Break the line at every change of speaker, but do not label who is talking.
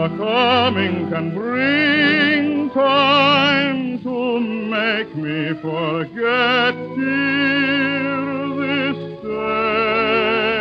a coming can bring time to make me forget, dear, this day.